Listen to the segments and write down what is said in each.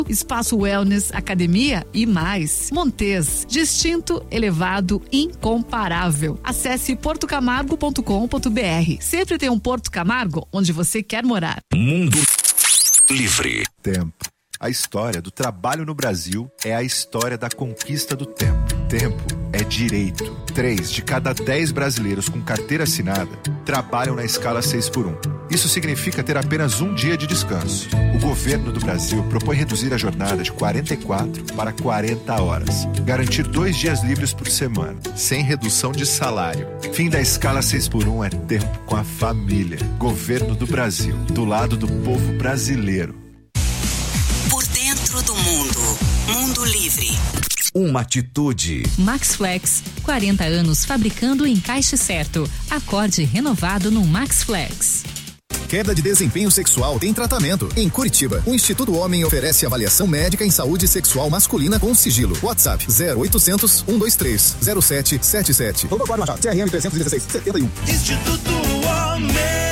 espaço wellness, academia e mais. Montez, distinto, elevado, incomparável. Acesse portocamargo.com.br. Sempre tem um Porto Camargo onde você quer morar. Mundo Livre. Tempo. A história do trabalho no Brasil é a história da conquista do tempo. Tempo é direito. 3 de cada 10 brasileiros com carteira assinada trabalham na escala 6x1. Isso significa ter apenas um dia de descanso. O governo do Brasil propõe reduzir a jornada de 44 para 40 horas. Garantir 2 dias livres por semana, sem redução de salário. Fim da escala 6x1 é tempo com a família. Governo do Brasil, do lado do povo brasileiro. Por dentro do mundo. Mundo Livre. Uma atitude. Maxflex, 40 anos fabricando o encaixe certo. Acorde renovado no Maxflex. Queda de desempenho sexual tem tratamento. Em Curitiba, o Instituto Homem oferece avaliação médica em saúde sexual masculina com sigilo. WhatsApp 0800 123 0777. Vamos agora, Machado. CRM 316 71. Instituto Homem.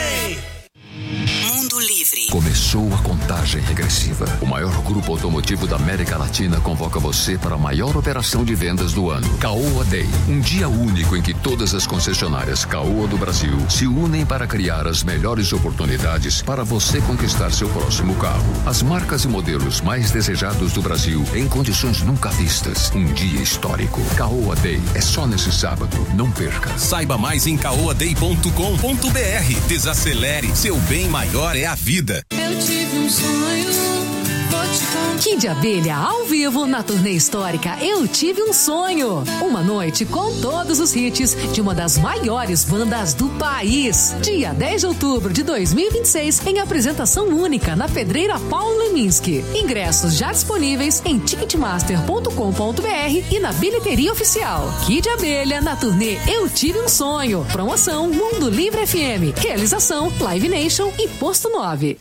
Mundo Livre. Começou a contagem regressiva. O maior grupo automotivo da América Latina convoca você para a maior operação de vendas do ano. Caoa Day. Um dia único em que todas as concessionárias Caoa do Brasil se unem para criar as melhores oportunidades para você conquistar seu próximo carro. As marcas e modelos mais desejados do Brasil em condições nunca vistas. Um dia histórico. Caoa Day. É só nesse sábado. Não perca. Saiba mais em caoaday.com.br. Desacelere. Seu bem maior é a vida. Eu tive um sonho, vou te contar. Kid Abelha ao vivo na turnê histórica Eu Tive um Sonho. Uma noite com todos os hits de uma das maiores bandas do país. Dia 10 de outubro de 2026 em apresentação única na Pedreira Paulo Leminski. Ingressos já disponíveis em ticketmaster.com.br e na bilheteria oficial. Kid Abelha na turnê Eu Tive um Sonho. Promoção Mundo Livre FM. Realização Live Nation e Posto 9.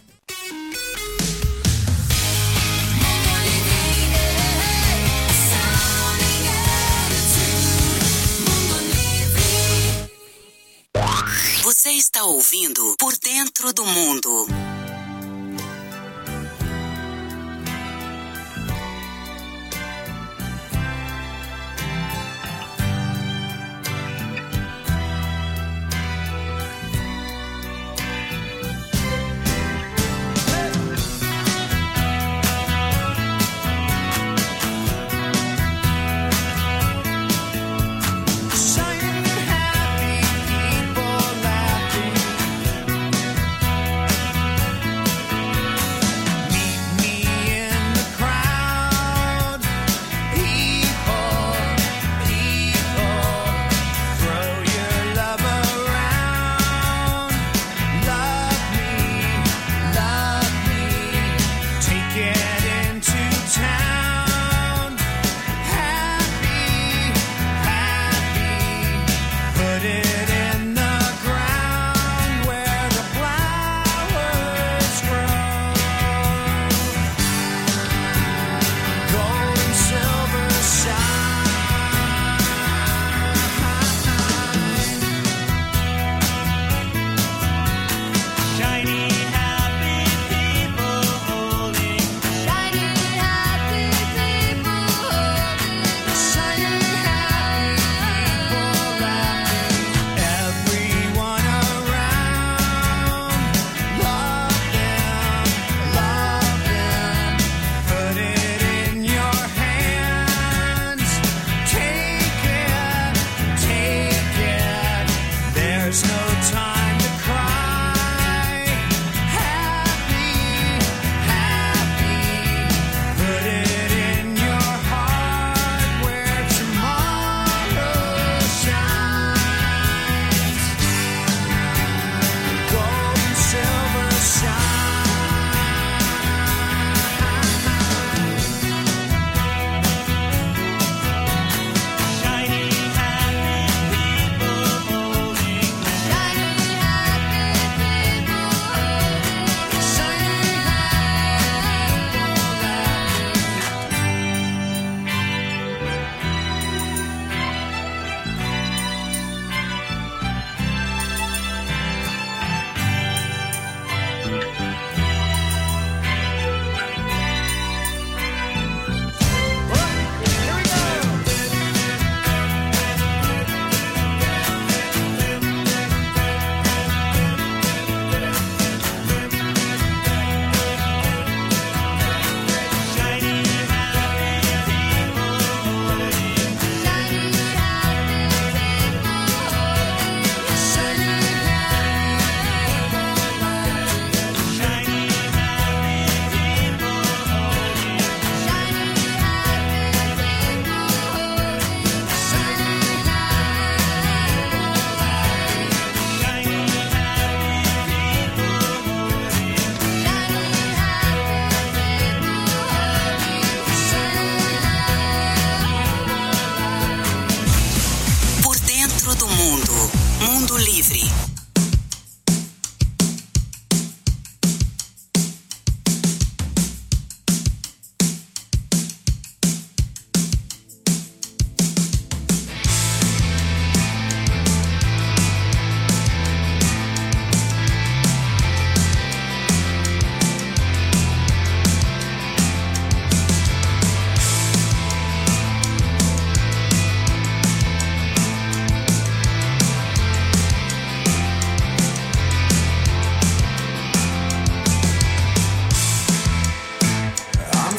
Você está ouvindo Por Dentro do Mundo.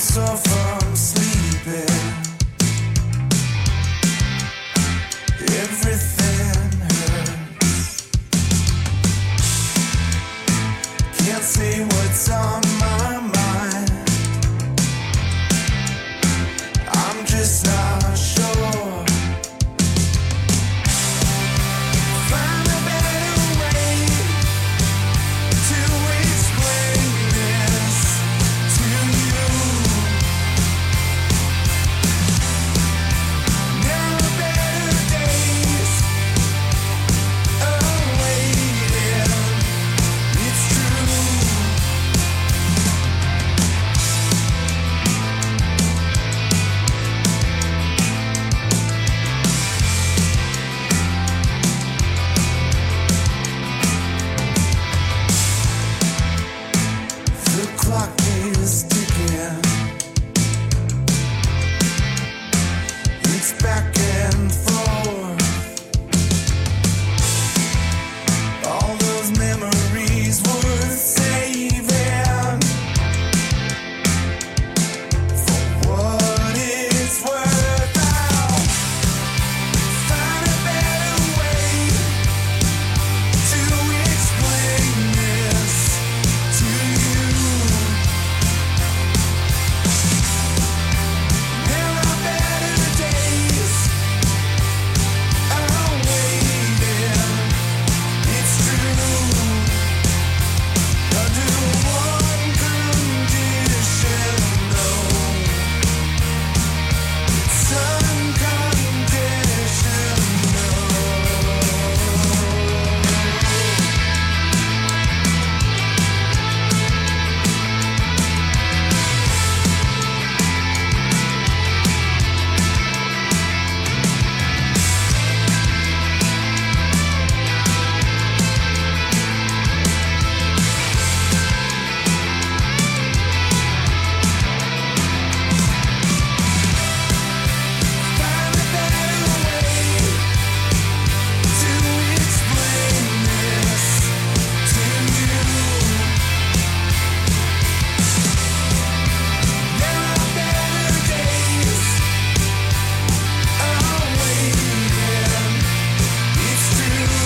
sore from sleeping. Everything hurts. Can't say what's on my mind. I'm just not sure. Find a better way to explain this to you. There are better days awaiting. It's true. The clock is ticking. It's back and forth. All those memories worth saving. For what it's worth, I'll find a better way to explain this to you. There are better days awaiting. It's true. Under one condition, though. Some condition, find a better way to explain this to you. There are better days awaiting. It's true.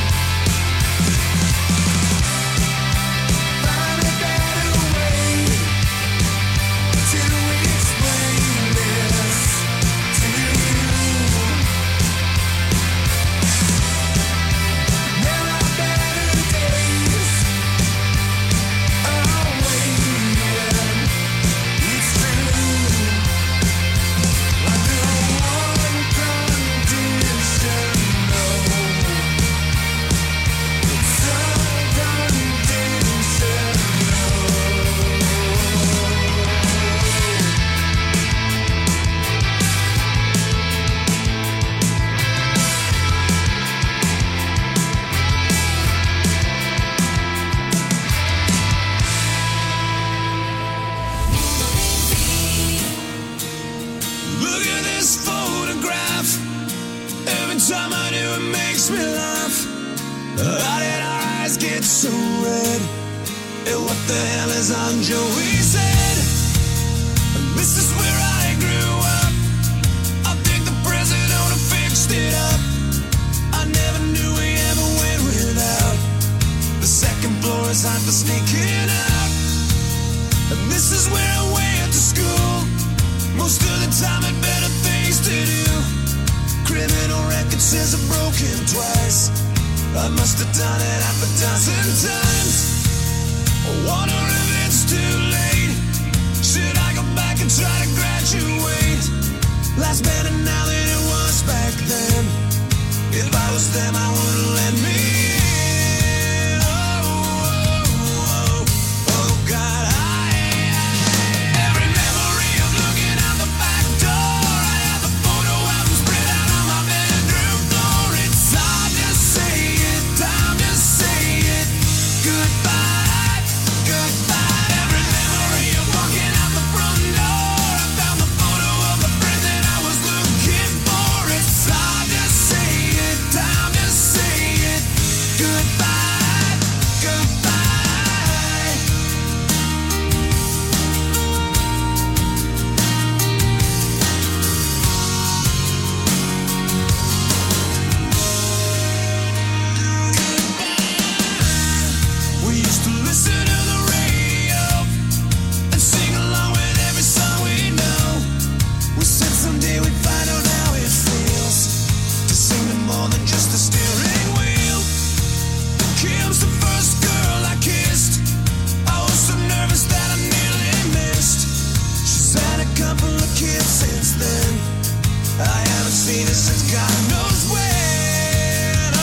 Find a better way to explain this to you. There are better days awaiting. It's true. Under one condition, though. Some condition, Look at this photograph. Every time I do, it makes me laugh. How did our eyes get so red? And what the hell is on Joey said? This is where I grew up. I think the president fixed it up. I never knew we ever went without. The second floor is hot for sneaking out. And this is where I went to school. Most of the time had better things to do. Criminal record says I've broken twice. I must have done it half a dozen times. I wonder if it's too late. Should I go back and try to graduate? Life's better now than it was back then. If I was them, I wouldn't let me in. Oh, God, every memory of looking out the back door. I have the photo album spread out on my bedroom floor. It's hard to say it, time to say it. Goodbye, goodbye. Every couple of kids since then. I haven't seen her since God knows when.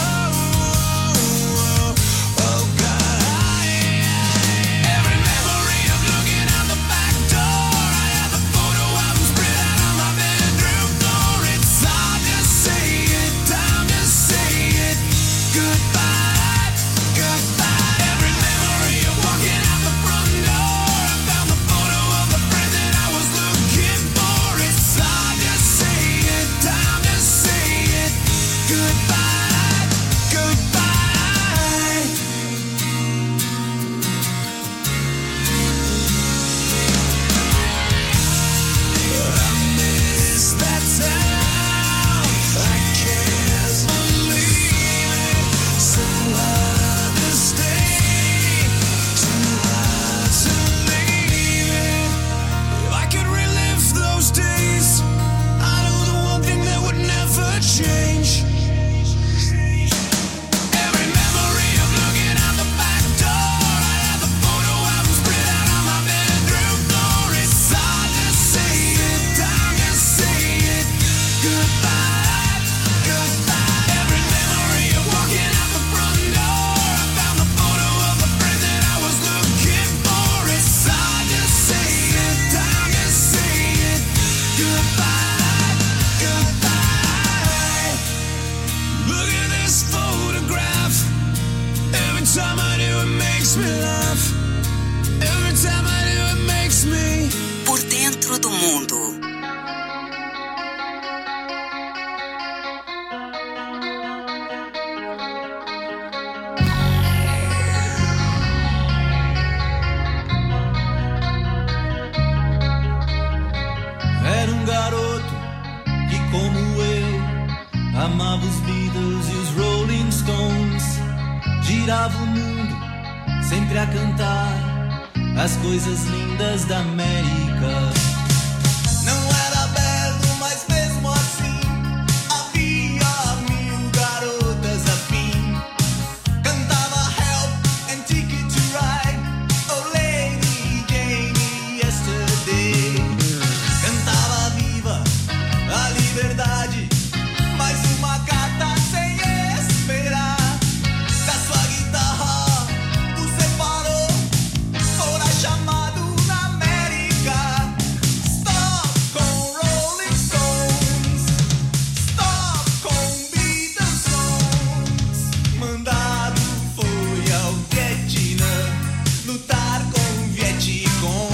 Oh God, every memory of looking out the back door. I have a photo album spread out on my bedroom floor. It's hard to say it, time to say it. Goodbye, goodbye. Every memory of walking out the front door. I found the photo of the friend that I was looking for. It's hard to say it, time to say it. Goodbye, goodbye. I miss that town. I can't believe it. So hard to stay, too hard to leave it. If I could relive those days, I know the one thing that would never change. Every memory of looking out the back door. I have the photo album spread out on my bedroom floor. It's hard to say it, time to say it. Goodbye, goodbye. Every memory of walking out the front door. I found the photo of the friend that I was looking for. It's hard to say it, time to say it. Goodbye, goodbye. Look at this photograph. Every time I do it makes me laugh. Every time I do it makes me. Por dentro do mundo. Era garoto que, como eu, amava os Beatles e os Rolling Stones. Girava o mundo, sempre a cantar as coisas lindas da América. Não era belo, mas mesmo assim havia 1000 garotas afim. Cantava Help and Ticket to Ride, Oh Lady Jane Yesterday. Cantava Viva a liberdade, mais uma carta sem esperar. Da sua guitarra o separou, fora chamado na América. Stop com Rolling Stones, stop com Beatles songs. Mandado foi ao Vietnã lutar com Vietcong.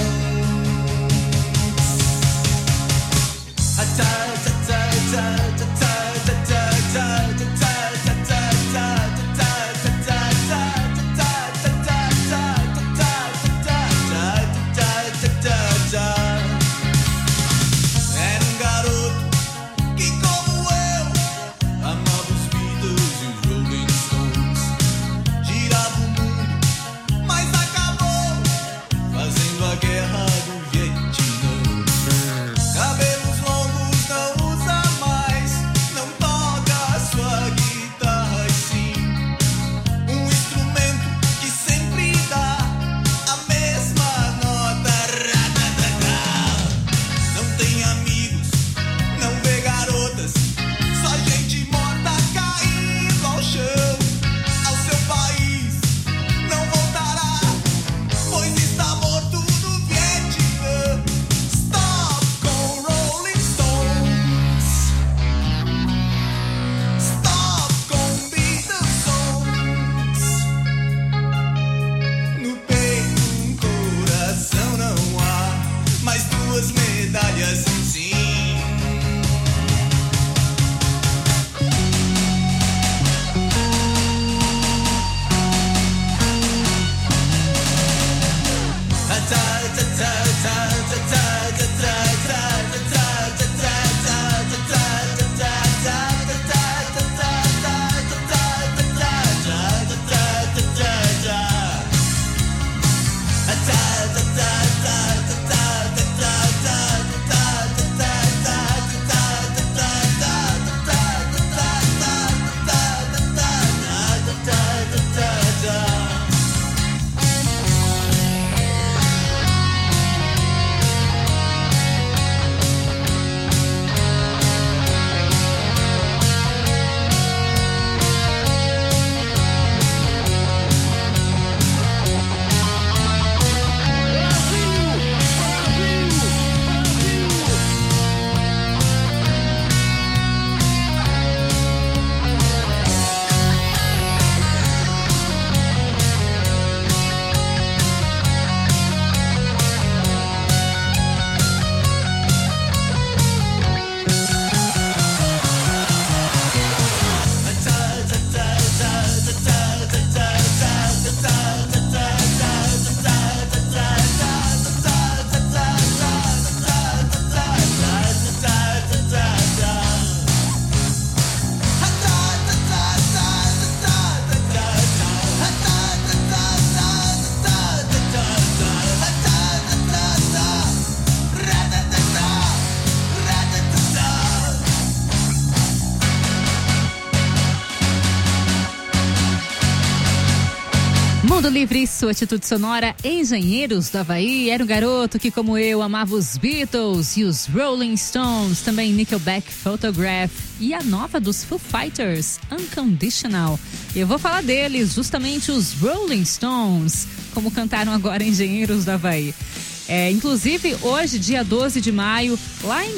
Era garoto que, como eu, amava os Beatles e os Rolling Stones. Girava o mundo, mas acabou fazendo a guerra do Vietnã. Cabelos longos não usa mais, não toca sua guitarra e sim um instrumento que sempre dá a mesma nota. Não tem amigos, não vê garotas, só gente morta caindo ao chão. Ao seu país não voltará, pois está morto no Vietnã. Stop com Rolling Stones, stop com Beatles songs. No peito coração não há mais 2 medalhas sim. Mundo Livre, sua atitude sonora. Engenheiros do Havaí era um garoto que, como eu, amava os Beatles e os Rolling Stones, também Nickelback, Photograph e a nova dos Foo Fighters, Unconditional. Eu vou falar deles, justamente os Rolling Stones, como cantaram agora Engenheiros do Havaí. Inclusive, hoje, dia 12 de maio, lá em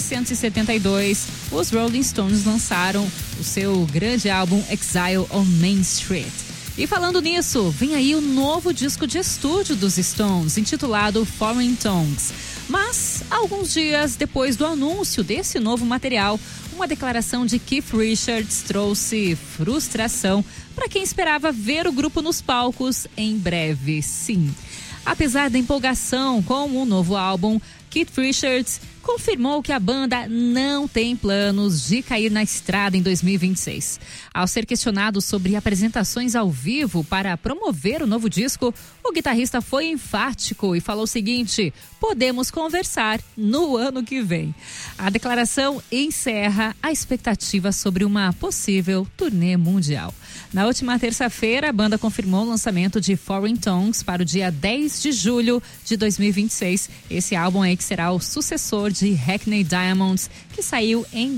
1972, os Rolling Stones lançaram o seu grande álbum Exile on Main Street. E falando nisso, vem aí o novo disco de estúdio dos Stones, intitulado Foreign Tongues. Mas, alguns dias depois do anúncio desse novo material, uma declaração de Keith Richards trouxe frustração para quem esperava ver o grupo nos palcos em breve. Sim, apesar da empolgação com o novo álbum, Keith Richards confirmou que a banda não tem planos de cair na estrada em 2026. Ao ser questionado sobre apresentações ao vivo para promover o novo disco, o guitarrista foi enfático e falou o seguinte: podemos conversar no ano que vem. A declaração encerra a expectativa sobre uma possível turnê mundial. Na última terça-feira, a banda confirmou o lançamento de Foreign Tongues para o dia 10 de julho de 2026. Esse álbum aí que será o sucessor de Hackney Diamonds, que saiu em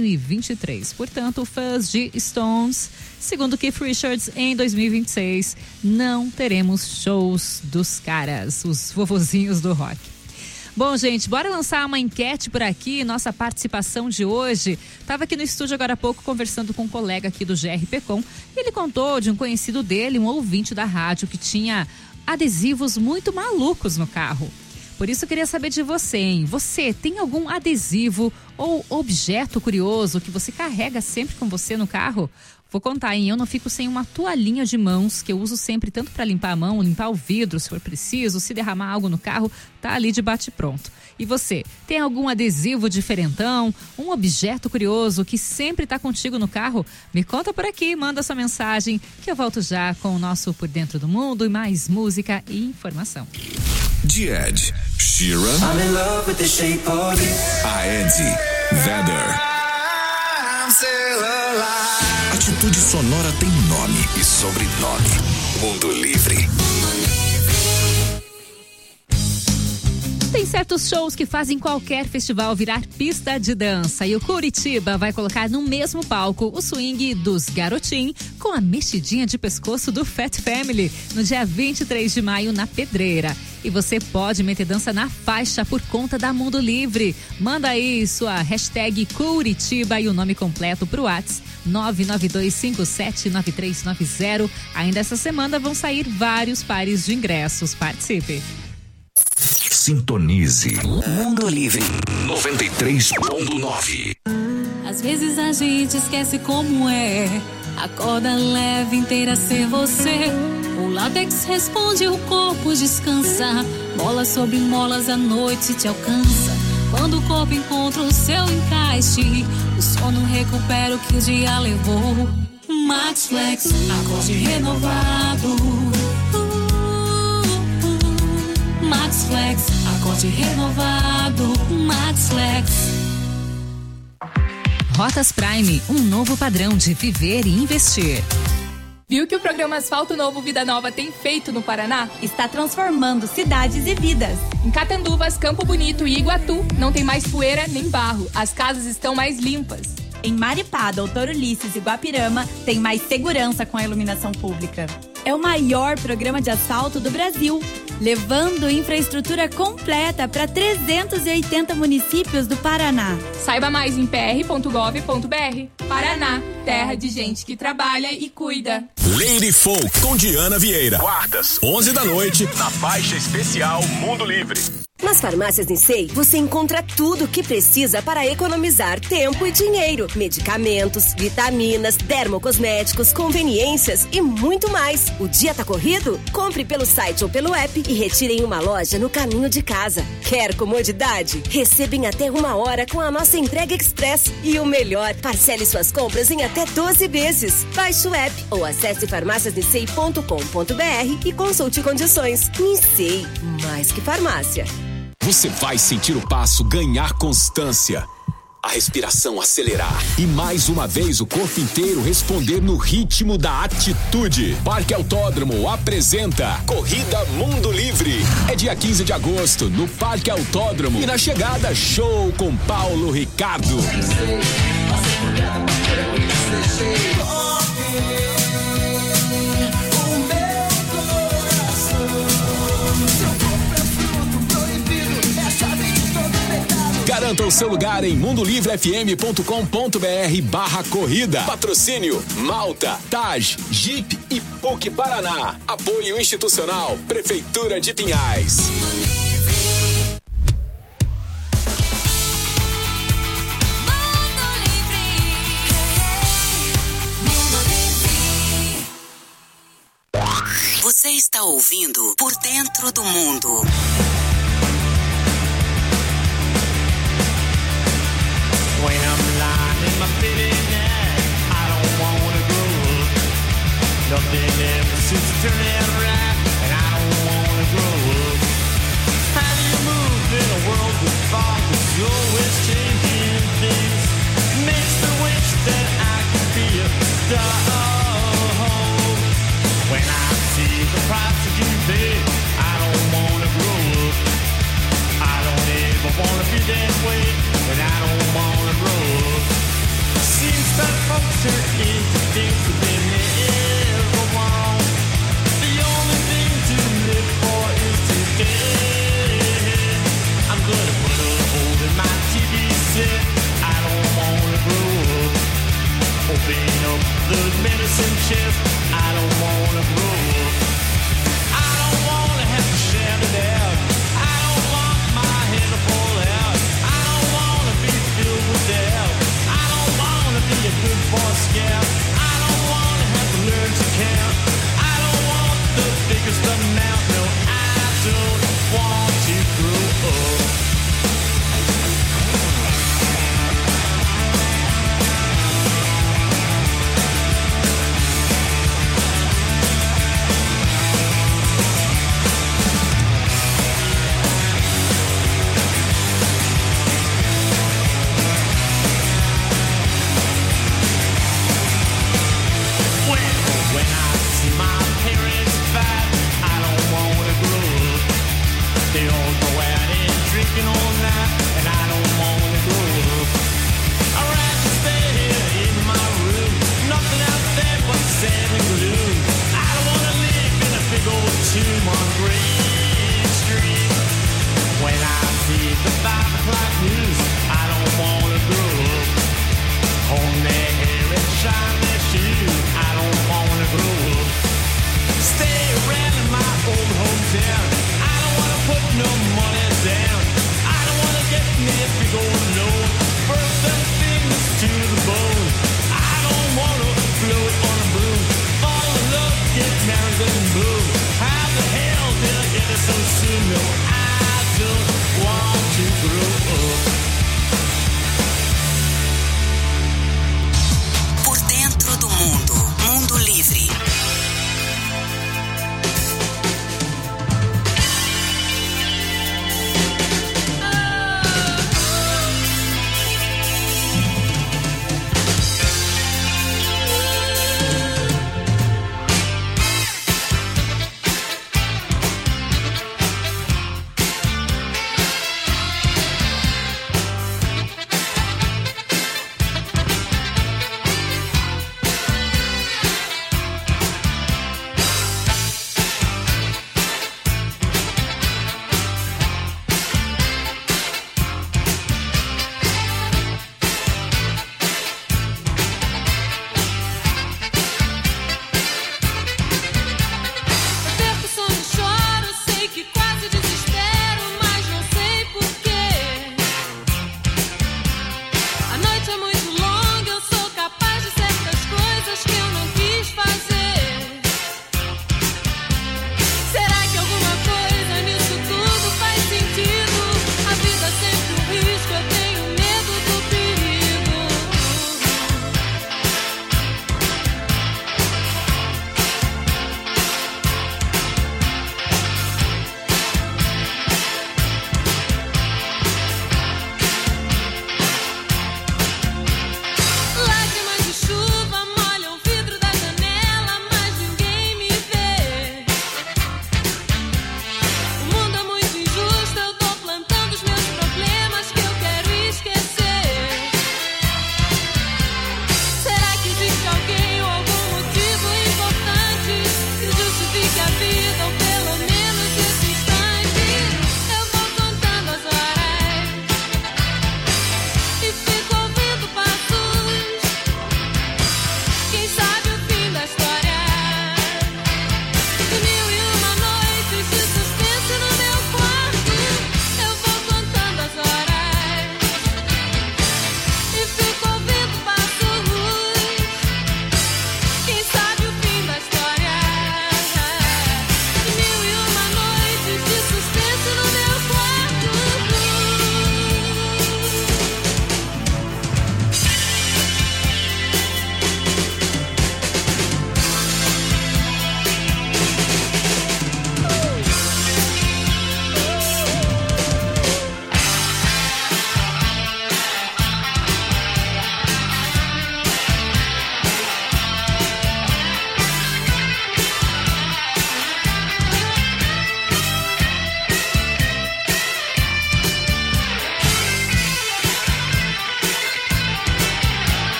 2023. Portanto, fãs de Stones, segundo Keith Richards, em 2026 não teremos shows dos caras, os vovozinhos do rock. Bom, gente, bora lançar uma enquete por aqui, nossa participação de hoje. Estava aqui no estúdio agora há pouco conversando com um colega aqui do GRPcom e ele contou de um conhecido dele, um ouvinte da rádio, que tinha adesivos muito malucos no carro. Por isso eu queria saber de você, hein? Você tem algum adesivo ou objeto curioso que você carrega sempre com você no carro? Vou contar, hein? Eu não fico sem uma toalhinha de mãos que eu uso sempre tanto para limpar a mão, limpar o vidro se for preciso, se derramar algo no carro, tá ali de bate-pronto. E você, tem algum adesivo diferentão, um objeto curioso que sempre tá contigo no carro? Me conta por aqui, manda sua mensagem que eu volto já com o nosso Por Dentro do Mundo e mais música e informação. De Ed Sheeran I'm in love with the shape of you. a Eddie Vedder. I'm still alive. Atitude sonora tem nome e sobrenome. Mundo Livre. Tem certos shows que fazem qualquer festival virar pista de dança e o Curitiba vai colocar no mesmo palco o swing dos Garotim com a mexidinha de pescoço do Fat Family no dia 23 de maio na Pedreira. E você pode meter dança na faixa por conta da Mundo Livre. Manda aí sua hashtag Curitiba e o nome completo pro WhatsApp 992579390. Ainda essa semana vão sair vários pares de ingressos. Participe! Sintonize Mundo Livre 93.9. Às vezes a gente esquece como é. A corda leve inteira ser você. O látex responde, o corpo descansa. Molas sobre molas, a noite te alcança. Quando o corpo encontra o seu encaixe, o sono recupera o que o dia levou. Max Flex, acorde renovado. Max Flex, acorde renovado. Max Flex. Rotas Prime, um novo padrão de viver e investir. Viu o que o programa Asfalto Novo Vida Nova tem feito no Paraná? Está transformando cidades e vidas. Em Catanduvas, Campo Bonito e Iguatu, não tem mais poeira nem barro. As casas estão mais limpas. Em Maripá, Doutor Ulisses e Guapirama, tem mais segurança com a iluminação pública. É o maior programa de asfalto do Brasil, levando infraestrutura completa para 380 municípios do Paraná. Saiba mais em pr.gov.br. Paraná, terra de gente que trabalha e cuida. Lady Folk com Diana Vieira. Quartas, 11 da noite, na faixa especial Mundo Livre. Nas farmácias Nissei, você encontra tudo o que precisa para economizar tempo e dinheiro. Medicamentos, vitaminas, dermocosméticos, conveniências e muito mais. O dia tá corrido? Compre pelo site ou pelo app e retire em uma loja no caminho de casa. Quer comodidade? Receba em até 1 hora com a nossa entrega express. E o melhor, parcele suas compras em até 12 vezes. Baixe o app ou acesse farmáciasnissei.com.br e consulte condições. Nissei, mais que farmácia. Você vai sentir o passo ganhar constância. a respiração acelerar e mais uma vez o corpo inteiro responder no ritmo da atitude. Parque Autódromo apresenta Corrida Mundo Livre. É dia 15 de agosto no Parque Autódromo e na chegada show com Paulo Ricardo. Garanta o seu lugar em mundolivrefm.com.br/corrida. Patrocínio Malta, Taj, Jeep e PUC Paraná. Apoio institucional Prefeitura de Pinhais. Você está ouvindo Por Dentro do Mundo. When I'm lying in my bed at night, I don't wanna grow up. Nothing ever seems to turn out right, and I don't wanna grow up. How do you move in a world with fog that's always changing things? Makes me wish that I could be a dog. When I see the price that you pay, I don't wanna grow up. I don't ever wanna be that way, and I don't wanna grow up. Seems that folks are into things that they never want. The only thing to live for is today. I'm gonna put a hole in my TV set. I don't wanna grow up. Open up the medicine chest. I don't wanna grow up. I don't wanna have to shout it out. I don't want my head to fall out. I don't wanna be filled with doubt. I don't wanna be a good boy scout. I don't wanna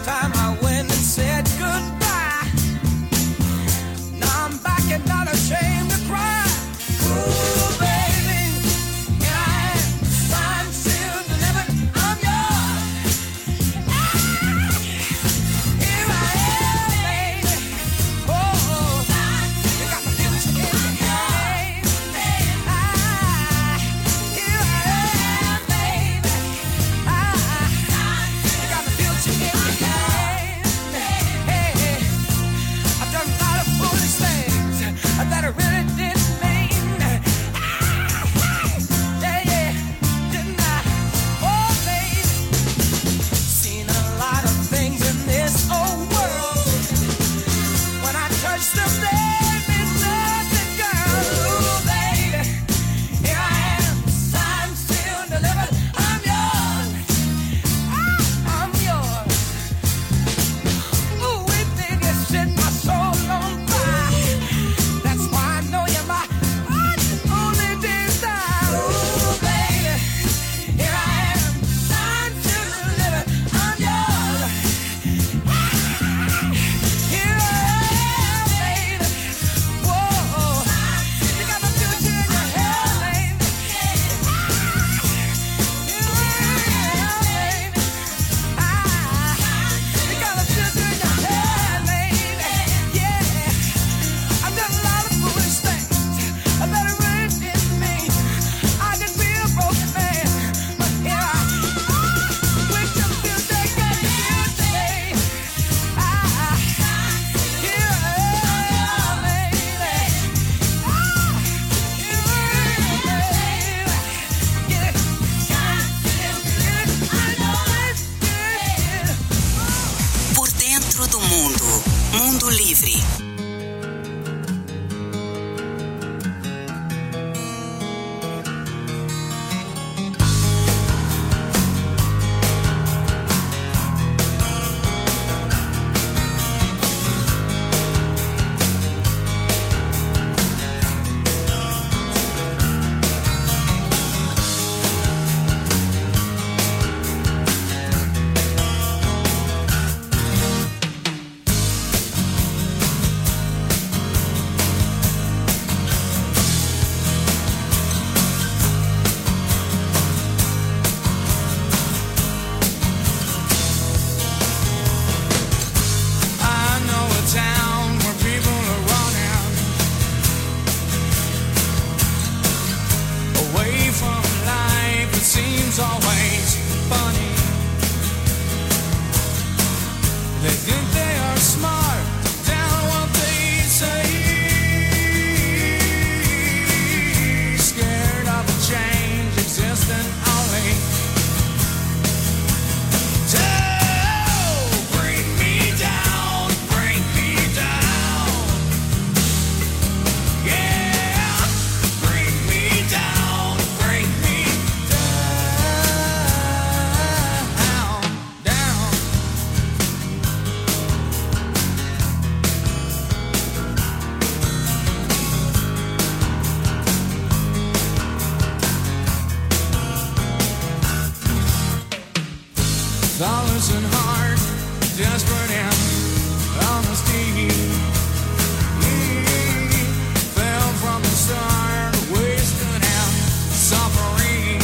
time I went and said goodbye. Now I'm back and not ashamed to cry. Ooh, baby, here I am, signed, sealed, delivered, I'm yours. Here I am, baby. Oh, you got the future in your hand. Here I am, baby. You got the future in your hand. Hey, I've done a lot of foolish things that I really didn't mean. Yeah, didn't I? Oh, baby, seen a lot of things in this old world. When I touch them, there means nothing, girl. Ooh, baby, here I am, signed, sealed, delivered. I'm yours. I'm yours. Ooh, we think you set my soul on fire. That's why I know you're my only desire. Ooh, baby, here I am, signed, sealed, delivered. I'm yours. Here I am, baby. Whoa, you got the future in your hand, baby. Here I am, baby. You got the future in your hand, baby. Yeah, I've done a lot of foolish things that I really didn't mean. I could be a broken man, but here I am with the future, got the future, baby. Here I am, baby. Here I am, baby. Get it, get it, I know it's good. Por dentro do mundo. Mundo Livre. I know a town where people are running away from life. It seems always funny. They think they are smart, down what they say. Scared of a change existing only to bring me down, bring me down. Yeah, bring me down, bring me down, down. Dollars and heart, desperate and honesty. Fell from the start, wasted and suffering.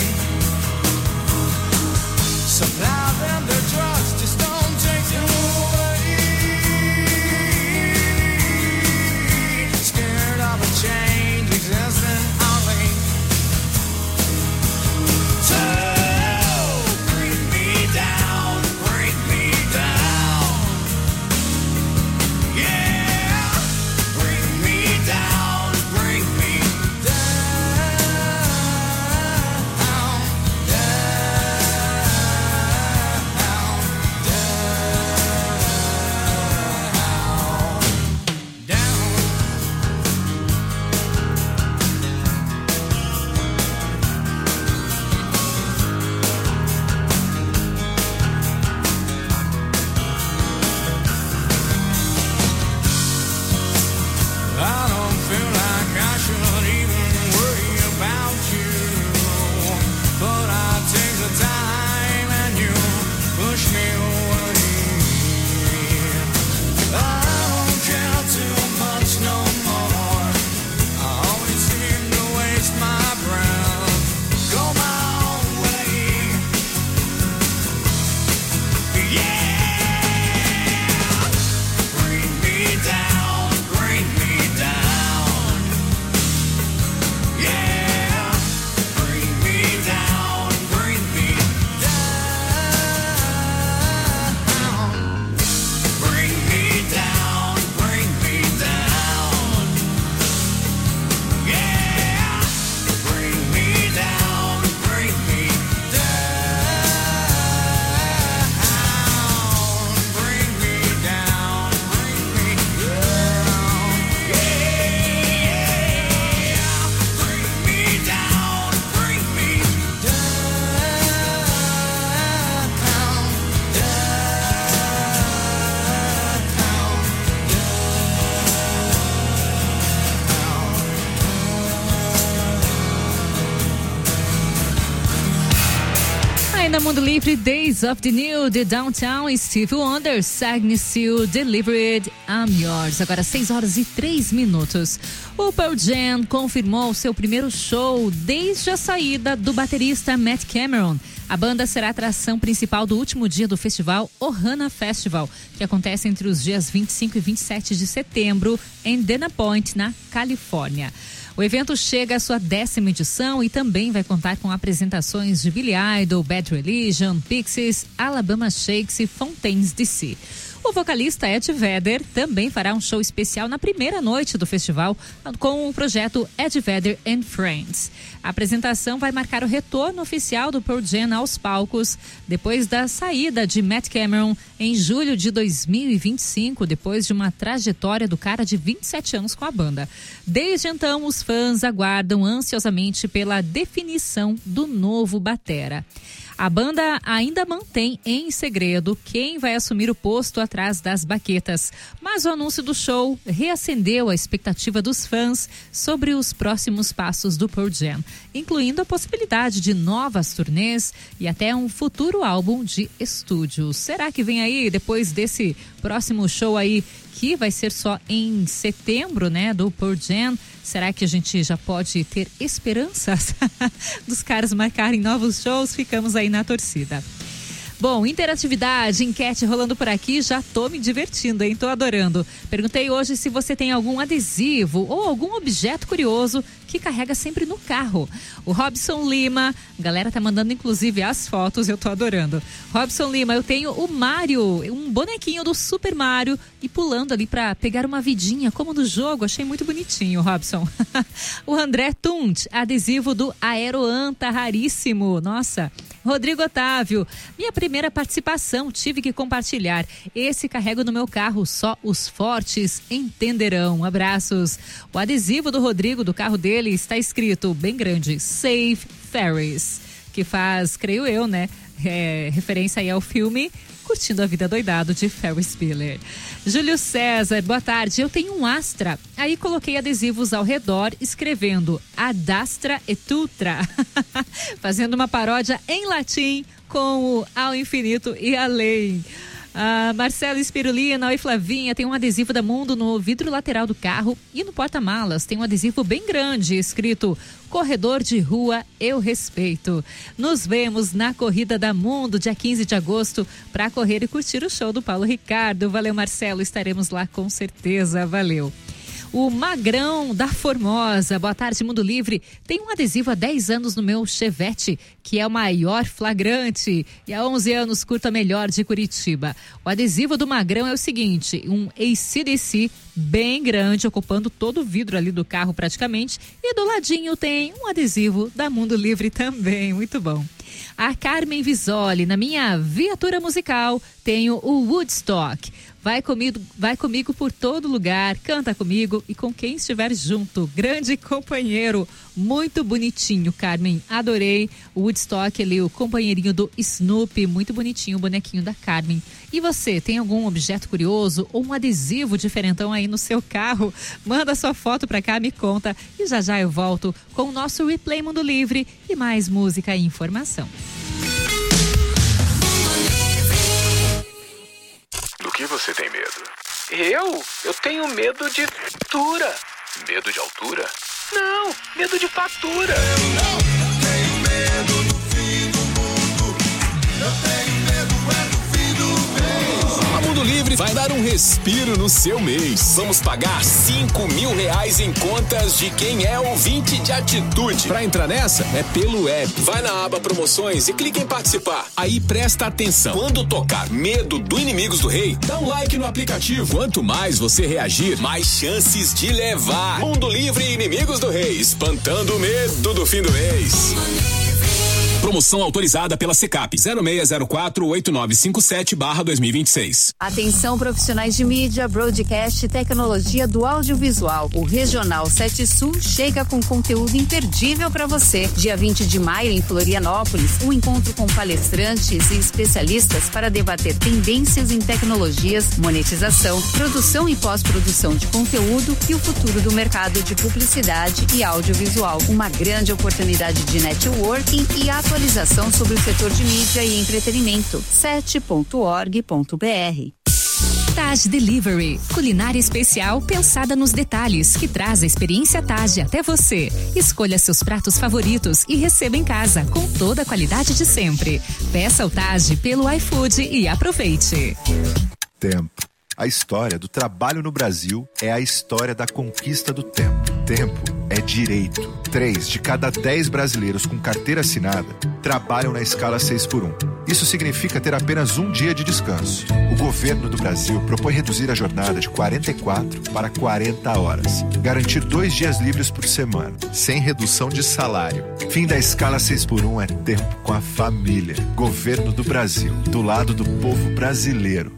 Supply them their drugs, just don't take them away. Scared of a change existing only to bring me down, bring me down. Yeah. Mundo Livre, Days of the New, The Downtown, Stevie Wonder, Agnes Seal, Delivered, I'm Yours. Agora 6:03. O Pearl Jam confirmou seu primeiro show desde a saída do baterista Matt Cameron. A banda será a atração principal do último dia do festival Ohana Festival, que acontece entre os dias 25 e 27 de setembro em Dana Point, na Califórnia. O evento chega à sua 10ª edição e também vai contar com apresentações de Billy Idol, Bad Religion, Pixies, Alabama Shakes e Fontaines DC. O vocalista Ed Vedder também fará um show especial na primeira noite do festival com o projeto Ed Vedder and Friends. A apresentação vai marcar o retorno oficial do Pearl Jam aos palcos depois da saída de Matt Cameron em julho de 2025, depois de uma trajetória do cara de 27 anos com a banda. Desde então, os fãs aguardam ansiosamente pela definição do novo batera. A banda ainda mantém em segredo quem vai assumir o posto atrás das baquetas, mas o anúncio do show reacendeu a expectativa dos fãs sobre os próximos passos do Pearl Jam, incluindo a possibilidade de novas turnês e até um futuro álbum de estúdio. Será que vem aí, depois desse próximo show aí, que vai ser só em setembro, né, do Pearl Jam? Será que a gente já pode ter esperanças dos caras marcarem novos shows? Ficamos aí na torcida. Bom, interatividade, enquete rolando por aqui, já tô me divertindo, hein? Tô adorando. Perguntei hoje se você tem algum adesivo ou algum objeto curioso que carrega sempre no carro. O Robson Lima, a galera tá mandando inclusive as fotos, eu tô adorando. Robson Lima, eu tenho o Mario, um bonequinho do Super Mario e pulando ali pra pegar uma vidinha, como no jogo, achei muito bonitinho, Robson. O André Tunt, adesivo do Aeroanta, raríssimo, nossa. Rodrigo Otávio, minha primeira participação, tive que compartilhar. Esse carrego no meu carro, só os fortes entenderão. Abraços. O adesivo do Rodrigo, do carro dele, está escrito bem grande, Save Ferris, que faz, creio eu, né, referência aí ao filme Curtindo a Vida Doidado, de Ferris Bueller. Júlio César, boa tarde, eu tenho um Astra, aí coloquei adesivos ao redor escrevendo Ad Astra et Ultra, fazendo uma paródia em latim com o Ao Infinito e Além. Marcelo Espirulina, oi Flavinha, tem um adesivo da Mundo no vidro lateral do carro e no porta-malas tem um adesivo bem grande escrito Corredor de Rua, eu respeito. Nos vemos na Corrida da Mundo, dia 15 de agosto, para correr e curtir o show do Paulo Ricardo. Valeu, Marcelo, estaremos lá com certeza, valeu. O Magrão da Formosa, boa tarde, Mundo Livre. Tem um adesivo há 10 anos no meu Chevette, que é o maior flagrante. E há 11 anos curto a melhor de Curitiba. O adesivo do Magrão é o seguinte, um AC/DC bem grande, ocupando todo o vidro ali do carro praticamente. E do ladinho tem um adesivo da Mundo Livre também, muito bom. A Carmen Visoli, na minha viatura musical, tenho o Woodstock. Vai comigo por todo lugar, canta comigo e com quem estiver junto. Grande companheiro, muito bonitinho, Carmen. Adorei o Woodstock ali, o companheirinho do Snoopy, muito bonitinho o bonequinho da Carmen. E você, tem algum objeto curioso ou um adesivo diferentão aí no seu carro? Manda sua foto pra cá, me conta e já já eu volto com o nosso Replay Mundo Livre e mais música e informação. Do que você tem medo? Eu tenho medo de altura. Medo de altura? Não, medo de fatura. Eu não tenho medo do fim do mundo. Eu tenho medo do fim do mês. A Mundo Livre vai dar um respiro no seu mês. Vamos pagar R$5.000 em contas de quem é ouvinte de Atitude. Pra entrar nessa, é pelo app. Vai na aba Promoções e clica em participar. Aí presta atenção. Quando tocar Medo do Inimigos do Rei, dá um like no aplicativo. Quanto mais você reagir, mais chances de levar. Mundo Livre e Inimigos do Rei, espantando o medo do fim do mês. Promoção autorizada pela Secap 06048957/2026. Atenção profissionais de mídia, broadcast e tecnologia do audiovisual. O Regional 7 Sul chega com conteúdo imperdível para você. Dia 20 de maio em Florianópolis, um encontro com palestrantes e especialistas para debater tendências em tecnologias, monetização, produção e pós-produção de conteúdo e o futuro do mercado de publicidade e audiovisual. Uma grande oportunidade de networking e atuação Atualização sobre o setor de mídia e entretenimento. 7.org.br. Taj Delivery, culinária especial pensada nos detalhes, que traz a experiência Taj até você. Escolha seus pratos favoritos e receba em casa, com toda a qualidade de sempre. Peça o Taj pelo iFood e aproveite. Tempo. A história do trabalho no Brasil é a história da conquista do tempo. Tempo é direito. 3 de cada 10 brasileiros com carteira assinada trabalham na escala 6x1. Isso significa ter apenas um dia de descanso. O governo do Brasil propõe reduzir a jornada de 44 para 40 horas. Garantir 2 dias livres por semana, sem redução de salário. Fim da escala 6x1 é tempo com a família. Governo do Brasil, do lado do povo brasileiro.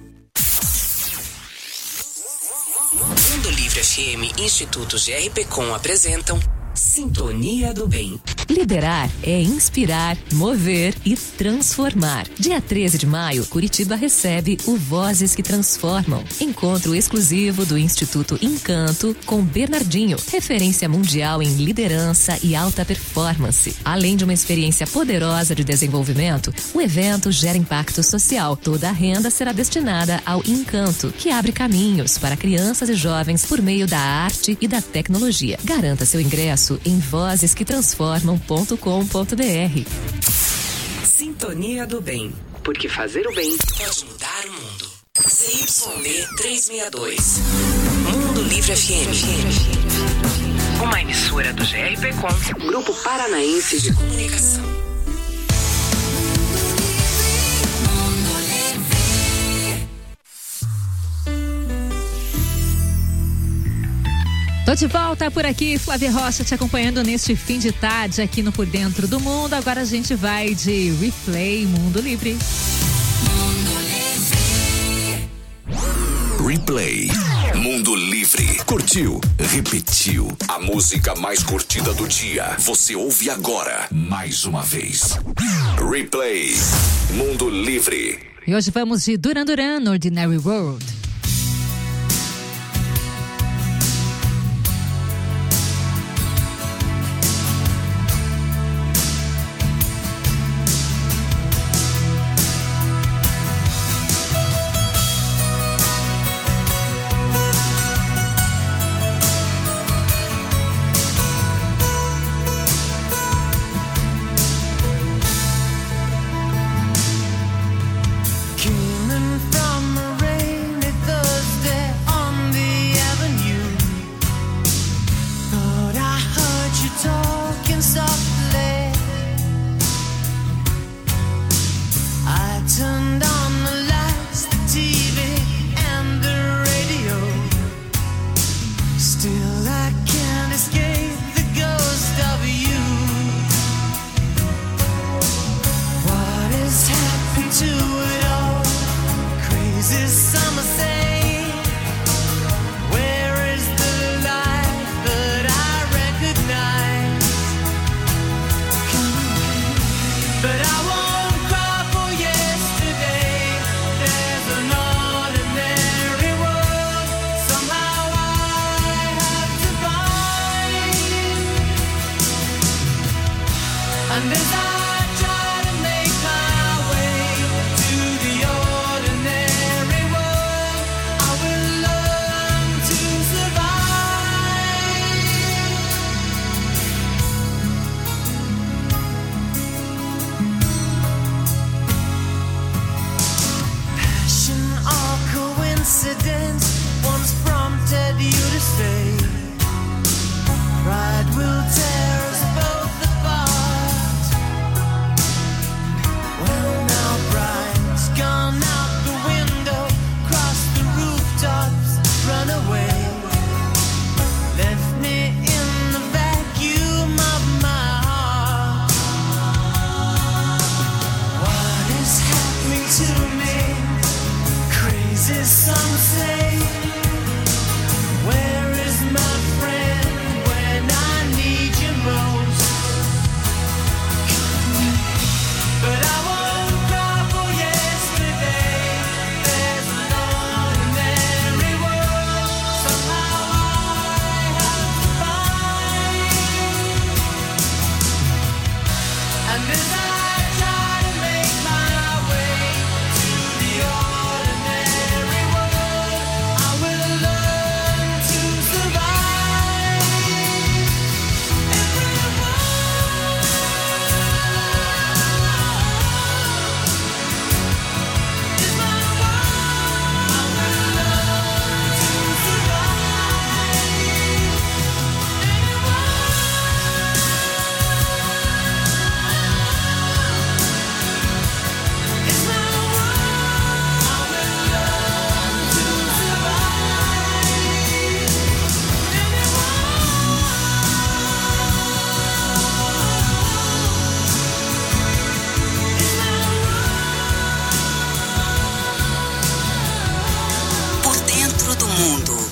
Mundo Livre FM e Instituto GRPcom apresentam Sintonia do Bem. Liderar é inspirar, mover e transformar. Dia 13 de maio, Curitiba recebe o Vozes que Transformam. Encontro exclusivo do Instituto Encanto com Bernardinho, referência mundial em liderança e alta performance. Além de uma experiência poderosa de desenvolvimento, o evento gera impacto social. Toda a renda será destinada ao Encanto, que abre caminhos para crianças e jovens por meio da arte e da tecnologia. Garanta seu ingresso em vozesquetransformam.com.br. Sintonia do Bem, porque fazer o bem pode mudar o mundo. CYD 362. Mundo Livre FM. Uma emissora do GRPcom, Grupo Paranaense de Comunicação. Tô de volta por aqui, Flávia Rocha te acompanhando neste fim de tarde aqui no Por Dentro do Mundo. Agora a gente vai de Replay Mundo Livre. Replay Mundo Livre. Curtiu? Repetiu. A música mais curtida do dia. Você ouve agora, mais uma vez. Replay Mundo Livre. E hoje vamos de Duran Duran, Ordinary World. Came in from a rainy mundo.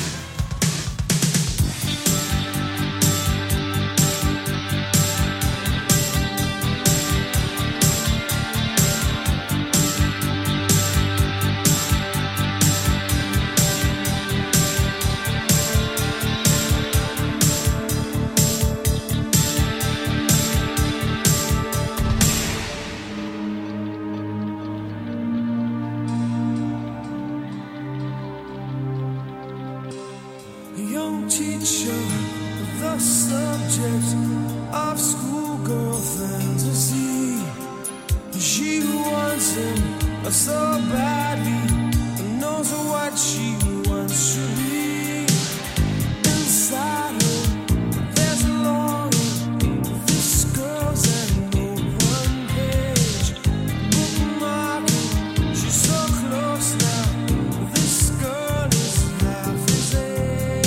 Young teacher, the subject of schoolgirl fantasy. She wants him so badly, knows what she wants to be. Inside her, there's a longing. This girl's an open page, bookmarking. She's so close now. This girl is half his age.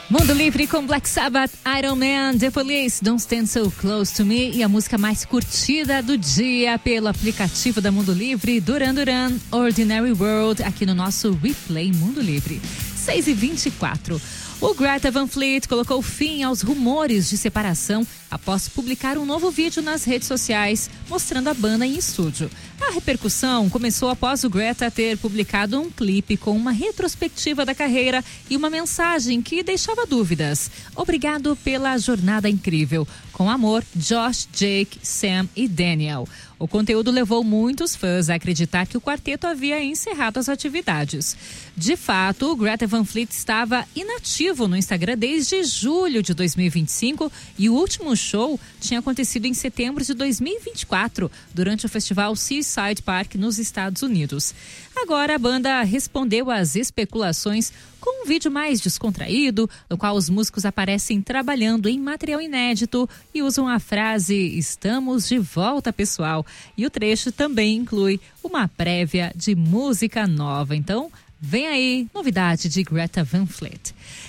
Mundo Livre com Black Sabbath, Iron Man, The Police, Don't Stand So Close to Me e a música mais curtida do dia pelo aplicativo da Mundo Livre, Duran Duran, Ordinary World, aqui no nosso Replay Mundo Livre. 6h24. O Greta Van Fleet colocou fim aos rumores de separação após publicar um novo vídeo nas redes sociais mostrando a banda em estúdio. A repercussão começou após o Greta ter publicado um clipe com uma retrospectiva da carreira e uma mensagem que deixava dúvidas. Obrigado pela jornada incrível. Com amor, Josh, Jake, Sam e Daniel. O conteúdo levou muitos fãs a acreditar que o quarteto havia encerrado as atividades. De fato, o Greta Van Fleet estava inativo no Instagram desde julho de 2025 e o último show tinha acontecido em setembro de 2024, durante o festival Seaside Park nos Estados Unidos. Agora a banda respondeu às especulações com um vídeo mais descontraído, no qual os músicos aparecem trabalhando em material inédito e usam a frase "Estamos de volta, pessoal". E o trecho também inclui uma prévia de música nova. Então, vem aí, novidade de Greta Van Fleet.